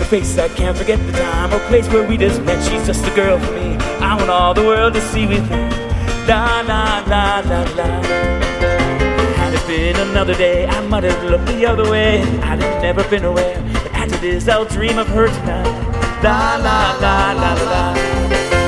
face, I can't forget the time or place where we just met. She's just a girl for me. I want all the world to see with me. La la la la la. Had it been another day, I might have looked the other way. I'd have never been aware, but as it is, I'll dream of her tonight. La la la la la.